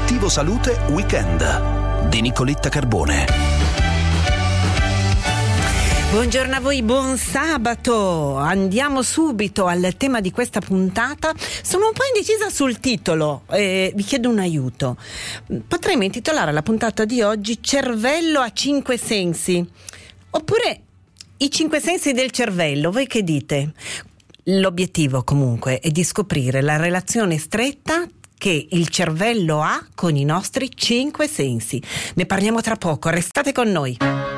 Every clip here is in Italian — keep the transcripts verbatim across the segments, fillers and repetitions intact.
Obiettivo Salute Weekend di Nicoletta Carbone. Buongiorno a voi, buon sabato. Andiamo subito al tema di questa puntata. Sono un po' indecisa sul titolo, eh, vi chiedo un aiuto. Potremmo intitolare la puntata di oggi Cervello a cinque sensi, oppure i cinque sensi del cervello. Voi che dite? L'obiettivo comunque è di scoprire la relazione stretta che il cervello ha con i nostri cinque sensi. Ne parliamo tra poco, restate con noi.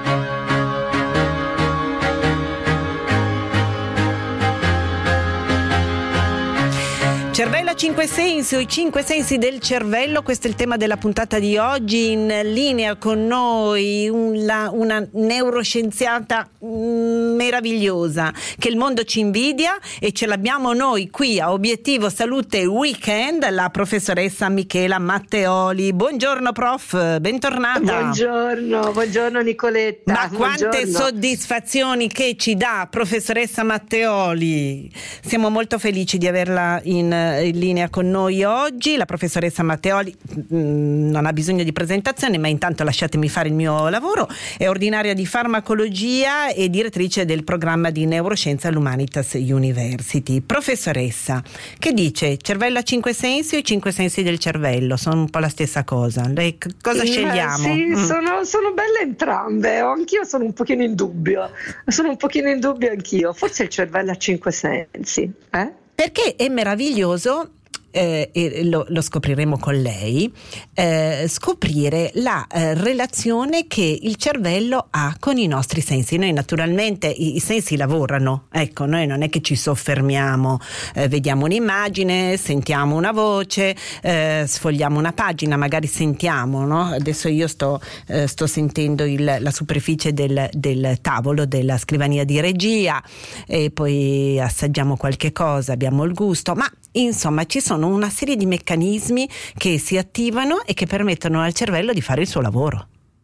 Cervello a cinque sensi o i cinque sensi del cervello, questo è il tema della puntata di oggi. In linea con noi una, una neuroscienziata mm, meravigliosa che il mondo ci invidia, e ce l'abbiamo noi qui a Obiettivo Salute Weekend, la professoressa Michela Matteoli. Buongiorno prof, bentornata. Buongiorno, buongiorno Nicoletta. Ma quante buongiorno. soddisfazioni che ci dà professoressa Matteoli. Siamo molto felici di averla in in linea con noi oggi. La professoressa Matteoli mh, non ha bisogno di presentazione, ma intanto lasciatemi fare il mio lavoro. È ordinaria di farmacologia e direttrice del programma di neuroscienza all'Humanitas University. Professoressa, che dice? Cervello a cinque sensi o i cinque sensi del cervello? Sono un po' la stessa cosa. Lei c- cosa scegliamo? Eh, sì, mm. sono, sono belle entrambe. Anch'io sono un pochino in dubbio. Sono un pochino in dubbio anch'io. Forse il cervello a cinque sensi, eh? Perché è meraviglioso, eh, e lo, lo scopriremo con lei, eh, scoprire la eh, relazione che il cervello ha con i nostri sensi. Noi naturalmente i, i sensi lavorano, ecco, noi non è che ci soffermiamo, eh, vediamo un'immagine, sentiamo una voce, eh, sfogliamo una pagina, magari sentiamo, no? Adesso io sto, eh, sto sentendo il, la superficie del, del tavolo della scrivania di regia, e poi assaggiamo qualche cosa, abbiamo il gusto, ma insomma ci sono una serie di meccanismi che si attivano e che permettono al cervello di fare il suo lavoro.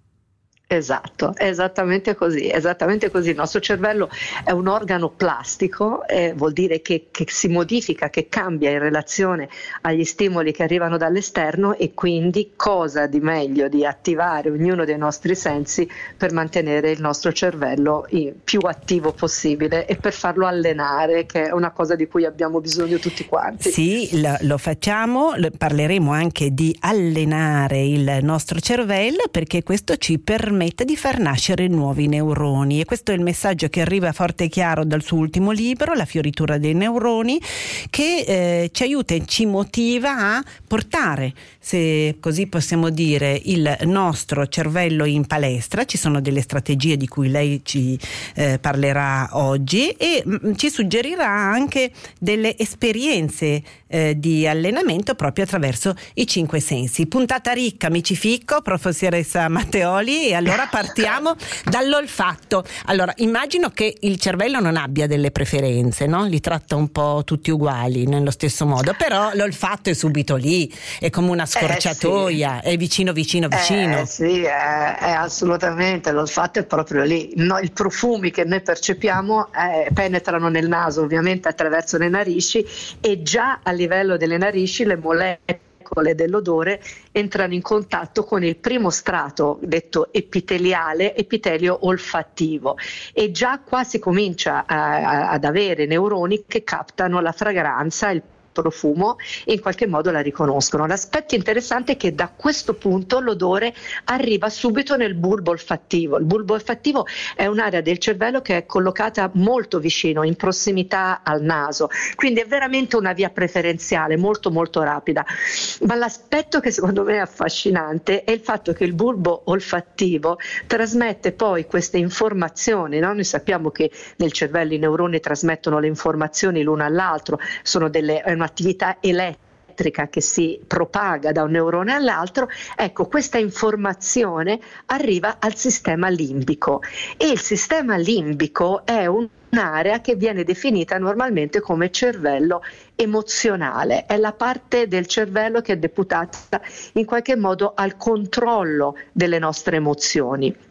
Esatto, è esattamente così, esattamente così. Il nostro cervello è un organo plastico, eh, vuol dire che, che si modifica, che cambia in relazione agli stimoli che arrivano dall'esterno, e quindi cosa di meglio di attivare ognuno dei nostri sensi per mantenere il nostro cervello più attivo possibile e per farlo allenare, che è una cosa di cui abbiamo bisogno tutti quanti. Sì, lo, lo facciamo, parleremo anche di allenare il nostro cervello, perché questo ci permette di far nascere nuovi neuroni, e questo è il messaggio che arriva forte e chiaro dal suo ultimo libro, La fioritura dei neuroni, che eh, ci aiuta e ci motiva a portare, se così possiamo dire, il nostro cervello in palestra. Ci sono delle strategie di cui lei ci eh, parlerà oggi, e mh, ci suggerirà anche delle esperienze eh, di allenamento proprio attraverso i cinque sensi. Puntata ricca, mi ci ficco, professoressa Matteoli, e allora partiamo dall'olfatto. Allora, immagino che il cervello non abbia delle preferenze, no? Li tratta un po' tutti uguali, nello stesso modo, però l'olfatto è subito lì, è come una scorciatoia, eh sì. È vicino vicino vicino. Eh sì, è, è assolutamente, l'olfatto è proprio lì. No, i profumi che noi percepiamo eh, penetrano nel naso, ovviamente attraverso le narici, e già a livello delle narici le molecole dell'odore entrano in contatto con il primo strato detto epiteliale, epitelio olfattivo, e già qua si comincia a, a, ad avere neuroni che captano la fragranza, il profumo, e in qualche modo la riconoscono. L'aspetto interessante è che da questo punto l'odore arriva subito nel bulbo olfattivo. Il bulbo olfattivo è un'area del cervello che è collocata molto vicino, in prossimità al naso, quindi è veramente una via preferenziale molto molto rapida. Ma l'aspetto che secondo me è affascinante è il fatto che il bulbo olfattivo trasmette poi queste informazioni, no? Noi sappiamo che nel cervello i neuroni trasmettono le informazioni l'uno all'altro, sono delle, è un'attività elettrica che si propaga da un neurone all'altro. Ecco, questa informazione arriva al sistema limbico, e il sistema limbico è un un'area che viene definita normalmente come cervello emozionale, è la parte del cervello che è deputata in qualche modo al controllo delle nostre emozioni.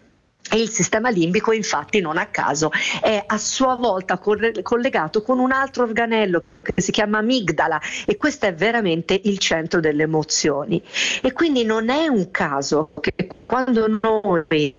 E il sistema limbico, infatti, non a caso è a sua volta corre- collegato con un altro organello che si chiama amigdala, e questo è veramente il centro delle emozioni. E quindi non è un caso che quando noi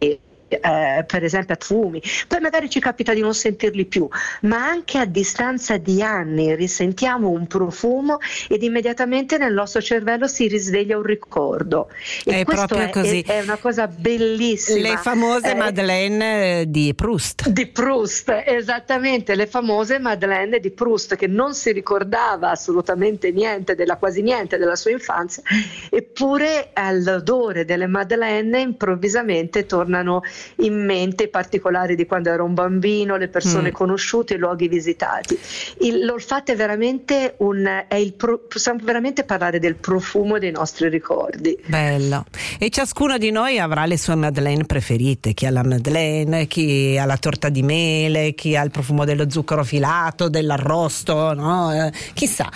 Eh, per esempio a fumi, poi magari ci capita di non sentirli più, ma anche a distanza di anni risentiamo un profumo ed immediatamente nel nostro cervello si risveglia un ricordo, e è questo proprio è, così. È, è una cosa bellissima. Le famose eh, Madeleine di Proust. Di Proust, esattamente, le famose Madeleine di Proust, che non si ricordava assolutamente niente, della quasi niente della sua infanzia, eppure all'odore delle Madeleine improvvisamente tornano in mente i particolari di quando era un bambino, le persone mm. conosciute, i luoghi visitati. Il, l'olfatto è veramente un è il pro, possiamo veramente parlare del profumo dei nostri ricordi. Bello. E ciascuno di noi avrà le sue Madeleine preferite, chi ha la Madeleine, chi ha la torta di mele, chi ha il profumo dello zucchero filato, dell'arrosto, no? Eh, chissà.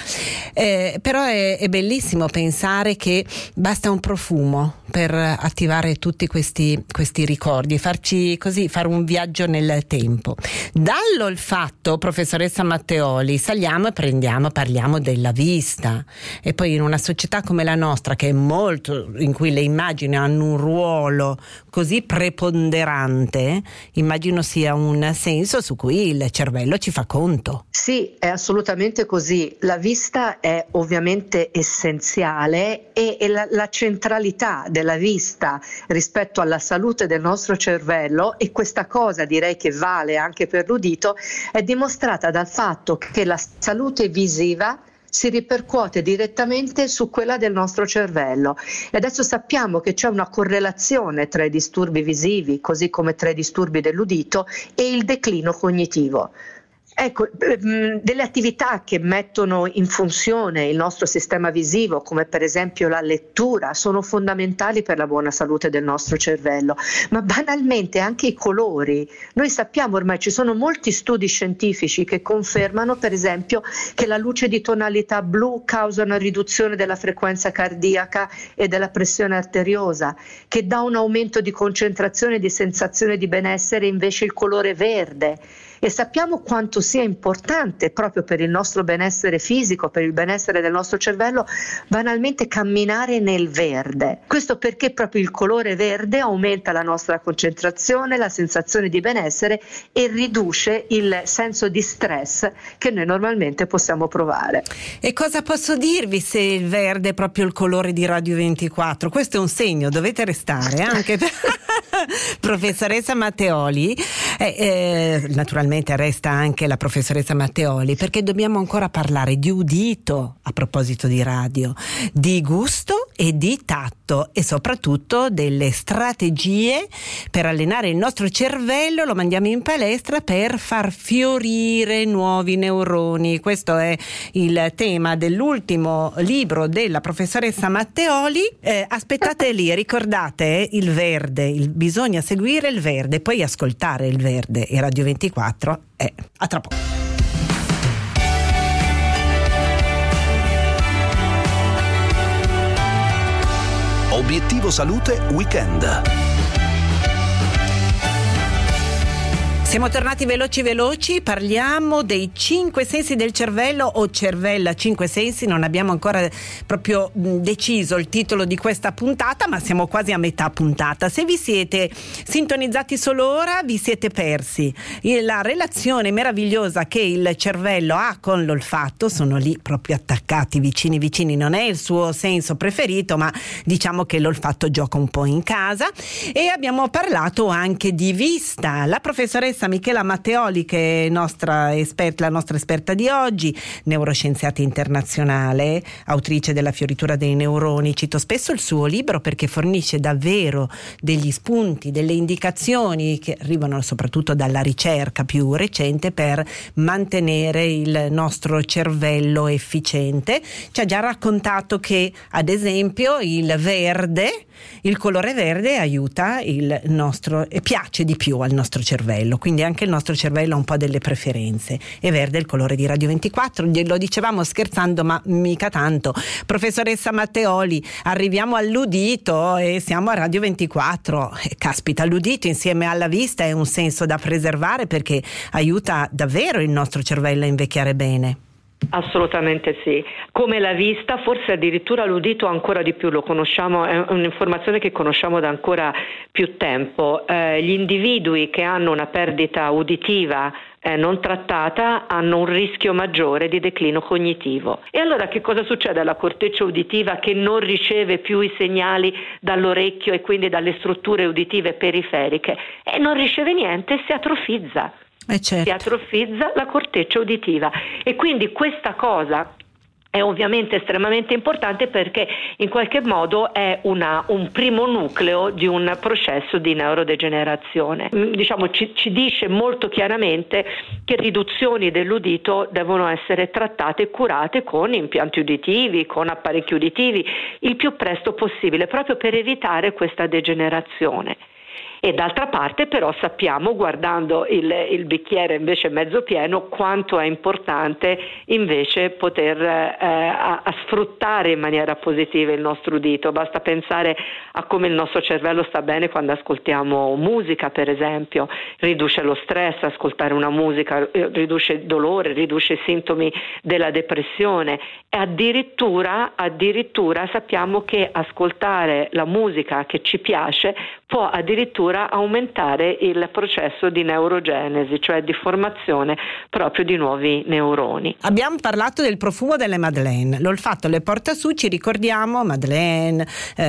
Eh, però è, è bellissimo pensare che basta un profumo per attivare tutti questi, questi ricordi, farci così, fare un viaggio nel tempo. Dall'olfatto, professoressa Matteoli, saliamo e prendiamo, parliamo della vista, e poi in una società come la nostra, che è molto, in cui le immagini hanno un ruolo così preponderante, immagino sia un senso su cui il cervello ci fa conto. Sì, è assolutamente così. La vista è ovviamente essenziale, e, e la, la centralità della vista rispetto alla salute del nostro cervello, e questa cosa direi che vale anche per l'udito, è dimostrata dal fatto che la salute visiva si ripercuote direttamente su quella del nostro cervello, e adesso sappiamo che c'è una correlazione tra i disturbi visivi, così come tra i disturbi dell'udito, e il declino cognitivo. Ecco, delle attività che mettono in funzione il nostro sistema visivo, come per esempio la lettura, sono fondamentali per la buona salute del nostro cervello, ma banalmente anche i colori. Noi sappiamo, ormai ci sono molti studi scientifici che confermano, per esempio, che la luce di tonalità blu causa una riduzione della frequenza cardiaca e della pressione arteriosa, che dà un aumento di concentrazione e di sensazione di benessere invece il colore verde. E sappiamo quanto sia importante proprio per il nostro benessere fisico, per il benessere del nostro cervello, banalmente camminare nel verde. Questo perché proprio il colore verde aumenta la nostra concentrazione, la sensazione di benessere, e riduce il senso di stress che noi normalmente possiamo provare. E cosa posso dirvi se il verde è proprio il colore di Radio ventiquattro? Questo è un segno, dovete restare anche per... Professoressa Matteoli, eh, eh, naturalmente resta anche la professoressa Matteoli, perché dobbiamo ancora parlare di udito a proposito di radio, di gusto e di tatto, e soprattutto delle strategie per allenare il nostro cervello. Lo mandiamo in palestra per far fiorire nuovi neuroni. Questo è il tema dell'ultimo libro della professoressa Matteoli. Eh, aspettate lì, ricordate il verde, il, bisogna seguire il verde, poi ascoltare il verde, e Radio ventiquattro è a tra poco. Obiettivo Salute Weekend. Siamo tornati veloci veloci, parliamo dei cinque sensi del cervello, o cervella cinque sensi. Non abbiamo ancora proprio deciso il titolo di questa puntata, ma siamo quasi a metà puntata. Se vi siete sintonizzati solo ora, vi siete persi la relazione meravigliosa che il cervello ha con l'olfatto. Sono lì proprio attaccati, vicini vicini. Non è il suo senso preferito, ma diciamo che l'olfatto gioca un po' in casa. E abbiamo parlato anche di vista. La professoressa Michela Matteoli, che è nostra esperta, la nostra esperta di oggi, neuroscienziata internazionale, autrice della Fioritura dei neuroni. Cito spesso il suo libro perché fornisce davvero degli spunti, delle indicazioni che arrivano soprattutto dalla ricerca più recente per mantenere il nostro cervello efficiente. Ci ha già raccontato che, ad esempio, il verde, il colore verde aiuta il nostro e piace di più al nostro cervello. quindi anche il nostro cervello ha un po' delle preferenze. E verde è il colore di Radio ventiquattro, lo dicevamo scherzando ma mica tanto. Professoressa Matteoli, arriviamo all'udito e siamo a Radio ventiquattro. E caspita, l'udito insieme alla vista è un senso da preservare perché aiuta davvero il nostro cervello a invecchiare bene. Assolutamente sì, come la vista, forse addirittura l'udito ancora di più, lo conosciamo, è un'informazione che conosciamo da ancora più tempo. Eh, gli individui che hanno una perdita uditiva eh, non trattata hanno un rischio maggiore di declino cognitivo. E allora che cosa succede alla corteccia uditiva che non riceve più i segnali dall'orecchio e quindi dalle strutture uditive periferiche? E non riceve niente e si atrofizza. Eh certo. Si atrofizza la corteccia uditiva e quindi questa cosa è ovviamente estremamente importante perché in qualche modo è una, un primo nucleo di un processo di neurodegenerazione. Diciamo ci, ci dice molto chiaramente che riduzioni dell'udito devono essere trattate e curate con impianti uditivi, con apparecchi uditivi il più presto possibile, proprio per evitare questa degenerazione. E d'altra parte però sappiamo, guardando il, il bicchiere invece mezzo pieno, quanto è importante invece poter eh, a, a sfruttare in maniera positiva il nostro udito. Basta pensare a come il nostro cervello sta bene quando ascoltiamo musica, per esempio, riduce lo stress, ascoltare una musica riduce il dolore, riduce i sintomi della depressione e addirittura, addirittura sappiamo che ascoltare la musica che ci piace può addirittura aumentare il processo di neurogenesi, cioè di formazione proprio di nuovi neuroni. Abbiamo parlato del profumo delle madeleine, l'olfatto le porta su, ci ricordiamo madeleine,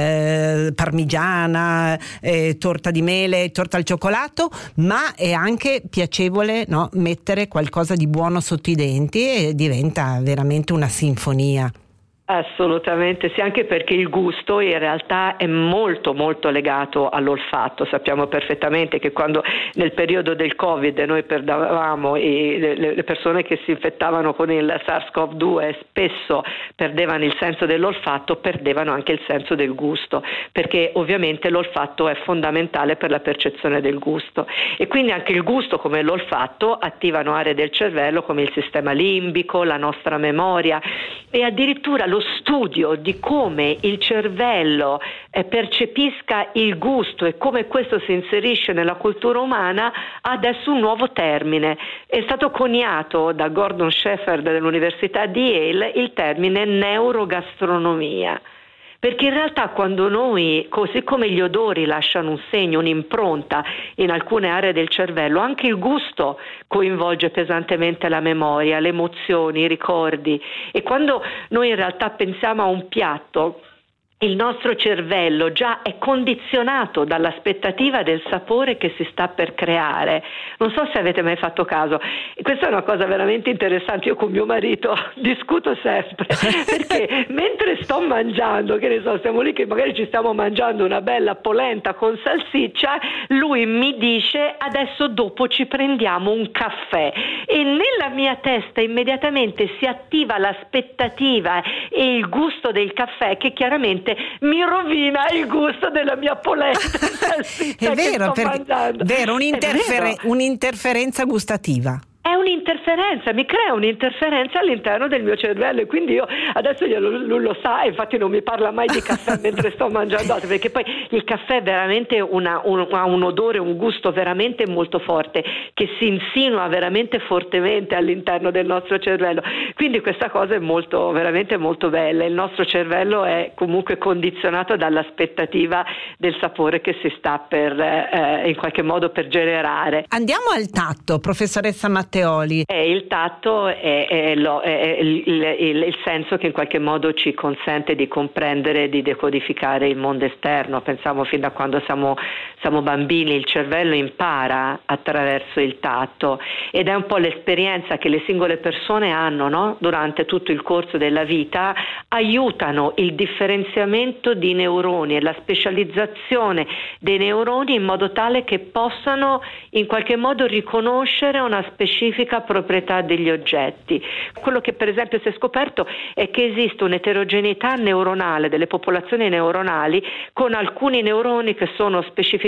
eh, parmigiana, eh, torta di mele, torta al cioccolato, ma è anche piacevole, no, mettere qualcosa di buono sotto i denti e diventa veramente una sinfonia. Assolutamente sì, anche perché il gusto in realtà è molto molto legato all'olfatto. Sappiamo perfettamente che quando nel periodo del Covid noi perdevamo i, le, le persone che si infettavano con il SARS-CoV due spesso perdevano il senso dell'olfatto, perdevano anche il senso del gusto, perché ovviamente l'olfatto è fondamentale per la percezione del gusto e quindi anche il gusto come l'olfatto attivano aree del cervello come il sistema limbico, la nostra memoria e addirittura lo studio di come il cervello eh, percepisca il gusto e come questo si inserisce nella cultura umana ha adesso un nuovo termine. È stato coniato da Gordon Shepherd dell'Università di Yale il termine neurogastronomia. Perché in realtà quando noi, così come gli odori lasciano un segno, un'impronta in alcune aree del cervello, anche il gusto coinvolge pesantemente la memoria, le emozioni, i ricordi. E quando noi in realtà pensiamo a un piatto, il nostro cervello già è condizionato dall'aspettativa del sapore che si sta per creare. Non so se avete mai fatto caso, e questa è una cosa veramente interessante. Io con mio marito discuto sempre perché mentre sto mangiando, che ne so, stiamo lì che magari ci stiamo mangiando una bella polenta con salsiccia, lui mi dice adesso dopo ci prendiamo un caffè e nella mia testa immediatamente si attiva l'aspettativa e il gusto del caffè che chiaramente mi rovina il gusto della mia polenta salsiccia. È vero, che sto mangiando. Vero, un'interfere- È vero. un'interferenza gustativa. È un'interferenza, mi crea un'interferenza all'interno del mio cervello e quindi io adesso glielo, lui lo sa e infatti non mi parla mai di caffè mentre sto mangiando altro, perché poi il caffè è veramente una, un, ha un odore, un gusto veramente molto forte che si insinua veramente fortemente all'interno del nostro cervello, quindi questa cosa è molto, veramente molto bella. Il nostro cervello è comunque condizionato dall'aspettativa del sapore che si sta per eh, in qualche modo per generare. Andiamo al tatto, professoressa Matteoli. Eh, il tatto è, è, lo, è il, il, il senso che in qualche modo ci consente di comprendere, di decodificare il mondo esterno. Pensiamo fin da quando siamo, siamo bambini, il cervello impara attraverso il tatto ed è un po' l'esperienza che le singole persone hanno, no? Durante tutto il corso della vita, aiutano il differenziamento di neuroni e la specializzazione dei neuroni in modo tale che possano in qualche modo riconoscere una specifica proprietà degli oggetti. Quello che per esempio si è scoperto è che esiste un'eterogeneità neuronale delle popolazioni neuronali con alcuni neuroni che sono specificamente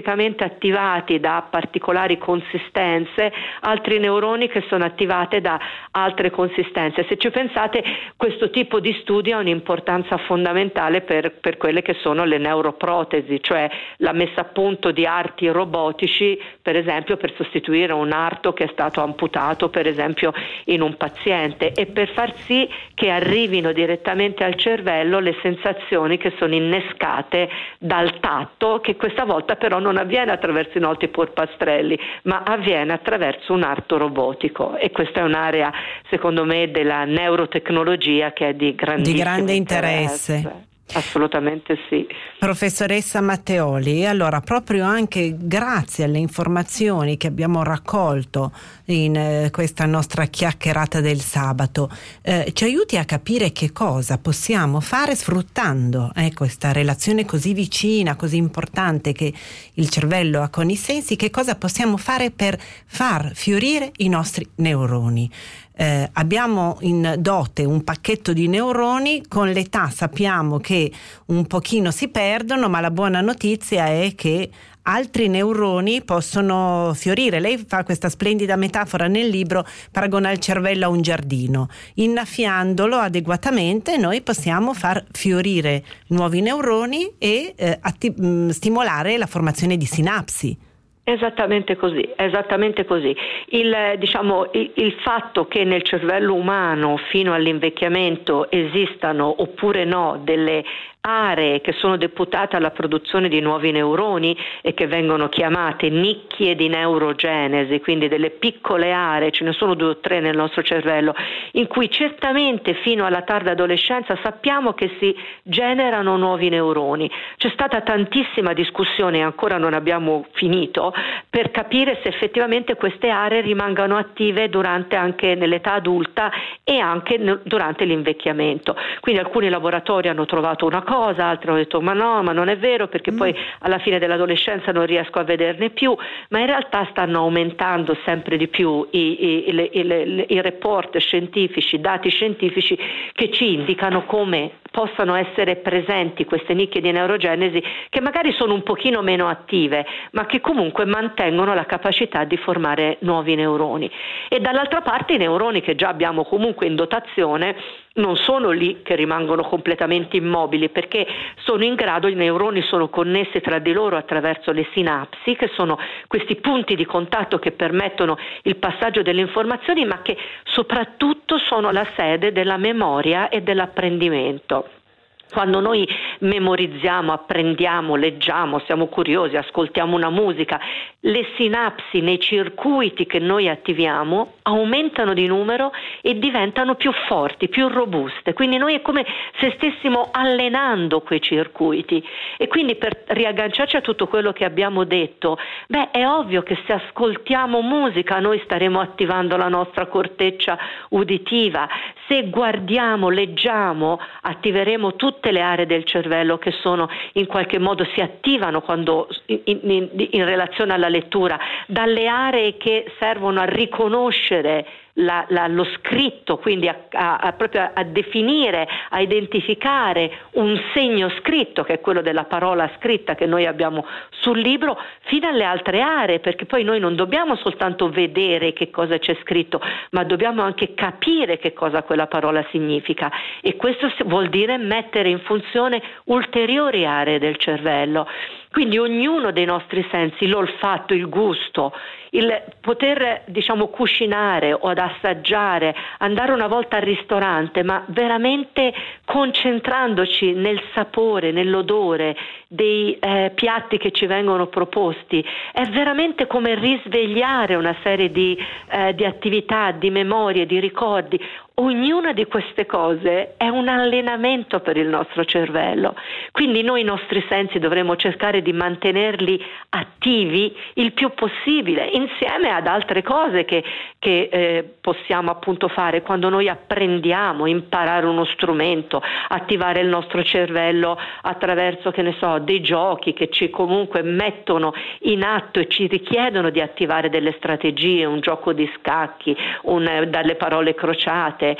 sinapticamente attivati da particolari consistenze, altri neuroni che sono attivati da altre consistenze. Se ci pensate, questo tipo di studio ha un'importanza fondamentale per, per quelle che sono le neuroprotesi, cioè la messa a punto di arti robotici, per esempio per sostituire un arto che è stato amputato per esempio in un paziente, e per far sì che arrivino direttamente al cervello le sensazioni che sono innescate dal tatto, che questa volta però non avviene attraverso i noti polpastrelli, ma avviene attraverso un arto robotico. E questa è un'area, secondo me, della neurotecnologia che è di grandissimo di grande interesse. interesse. Assolutamente sì. Professoressa Matteoli, allora proprio anche grazie alle informazioni che abbiamo raccolto in eh, questa nostra chiacchierata del sabato, eh, ci aiuti a capire che cosa possiamo fare sfruttando eh, questa relazione così vicina, così importante che il cervello ha con i sensi, che cosa possiamo fare per far fiorire i nostri neuroni. Eh, abbiamo in dote un pacchetto di neuroni, con l'età sappiamo che un pochino si perdono, ma la buona notizia è che altri neuroni possono fiorire. Lei fa questa splendida metafora nel libro, paragona il cervello a un giardino. Innaffiandolo adeguatamente noi possiamo far fiorire nuovi neuroni e eh, atti- mh, stimolare la formazione di sinapsi. Esattamente così, esattamente così. Il, diciamo, il, il fatto che nel cervello umano fino all'invecchiamento esistano oppure no delle aree che sono deputate alla produzione di nuovi neuroni e che vengono chiamate nicchie di neurogenesi, quindi delle piccole aree, ce ne sono due o tre nel nostro cervello, in cui certamente fino alla tarda adolescenza sappiamo che si generano nuovi neuroni. C'è stata tantissima discussione, e ancora non abbiamo finito, per capire se effettivamente queste aree rimangano attive durante anche nell'età adulta e anche durante l'invecchiamento. Quindi alcuni laboratori hanno trovato una cosa, altri hanno detto ma no, ma non è vero, perché mm. poi alla fine dell'adolescenza non riesco a vederne più, ma in realtà stanno aumentando sempre di più i, i, i, i, i, i report scientifici, i dati scientifici che ci indicano come possano essere presenti queste nicchie di neurogenesi che magari sono un pochino meno attive, ma che comunque mantengono la capacità di formare nuovi neuroni. E dall'altra parte i neuroni che già abbiamo comunque in dotazione non sono lì che rimangono completamente immobili, perché sono in grado, i neuroni sono connessi tra di loro attraverso le sinapsi, che sono questi punti di contatto che permettono il passaggio delle informazioni, ma che soprattutto sono la sede della memoria e dell'apprendimento. Quando noi memorizziamo, apprendiamo, leggiamo, siamo curiosi, ascoltiamo una musica, le sinapsi nei circuiti che noi attiviamo aumentano di numero e diventano più forti, più robuste. Quindi noi è come se stessimo allenando quei circuiti. E quindi, per riagganciarci a tutto quello che abbiamo detto, beh, è ovvio che se ascoltiamo musica noi staremo attivando la nostra corteccia uditiva. Se guardiamo, leggiamo, attiveremo tutte le aree del cervello che sono in qualche modo si attivano quando in, in, in relazione alla lettura, dalle aree che servono a riconoscere La, la, lo scritto, quindi a, a, a proprio a definire, a identificare un segno scritto, che è quello della parola scritta che noi abbiamo sul libro, fino alle altre aree, perché poi noi non dobbiamo soltanto vedere che cosa c'è scritto, ma dobbiamo anche capire che cosa quella parola significa, e questo vuol dire mettere in funzione ulteriori aree del cervello. Quindi ognuno dei nostri sensi, l'olfatto, il gusto, il poter, diciamo, cucinare o ad assaggiare, andare una volta al ristorante, ma veramente concentrandoci nel sapore, nell'odore dei eh, piatti che ci vengono proposti, è veramente come risvegliare una serie di, eh, di attività, di memorie, di ricordi. Ognuna di queste cose è un allenamento per il nostro cervello, quindi noi i nostri sensi dovremo cercare di mantenerli attivi il più possibile, insieme ad altre cose che, che eh, possiamo appunto fare quando noi apprendiamo, imparare uno strumento, attivare il nostro cervello attraverso, che ne so, dei giochi che ci comunque mettono in atto e ci richiedono di attivare delle strategie, un gioco di scacchi, un, dalle parole crociate.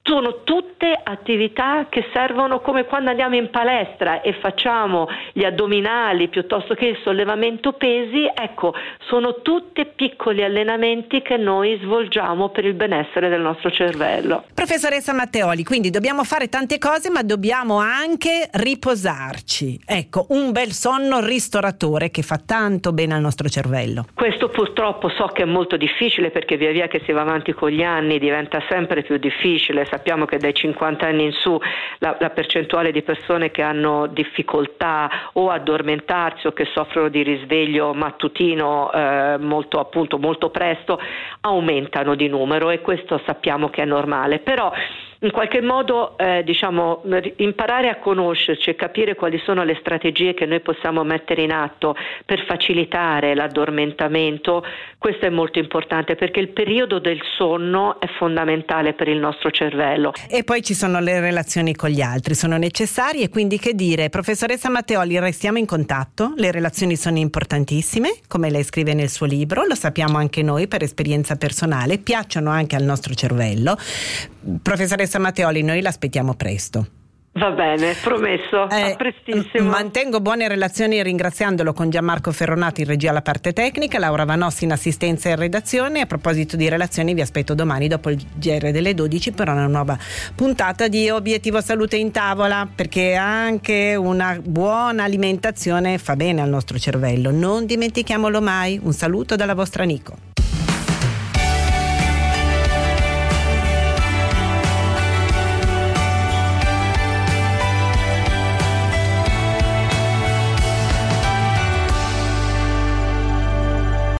sono tutte attività che servono come quando andiamo in palestra e facciamo gli addominali piuttosto che il sollevamento pesi. Ecco, sono tutti piccoli allenamenti che noi svolgiamo per il benessere del nostro cervello. Professoressa Matteoli, quindi dobbiamo fare tante cose, ma dobbiamo anche riposarci. Ecco, un bel sonno ristoratore che fa tanto bene al nostro cervello. Questo purtroppo so che è molto difficile, perché via via che si va avanti con gli anni diventa sempre più difficile. Sappiamo che dai cinquanta anni in su la, la percentuale di persone che hanno difficoltà o addormentarsi o che soffrono di risveglio mattutino eh, molto appunto molto presto aumentano di numero, e questo sappiamo che è normale. Però in qualche modo eh, diciamo imparare a conoscerci e capire quali sono le strategie che noi possiamo mettere in atto per facilitare l'addormentamento, questo è molto importante, perché il periodo del sonno è fondamentale per il nostro cervello. E poi ci sono le relazioni con gli altri, sono necessarie, quindi che dire, professoressa Matteoli, restiamo in contatto, le relazioni sono importantissime, come lei scrive nel suo libro, lo sappiamo anche noi per esperienza personale, piacciono anche al nostro cervello. Professoressa Matteoli, noi l'aspettiamo presto. Va bene, promesso, eh, a prestissimo. Mantengo buone relazioni ringraziandolo con Gianmarco Ferronato in regia alla parte tecnica, Laura Vanossi in assistenza e redazione. A proposito di relazioni, vi aspetto domani dopo il G R delle dodici per una nuova puntata di Obiettivo Salute in Tavola, perché anche una buona alimentazione fa bene al nostro cervello. Non dimentichiamolo mai. Un saluto dalla vostra Nico.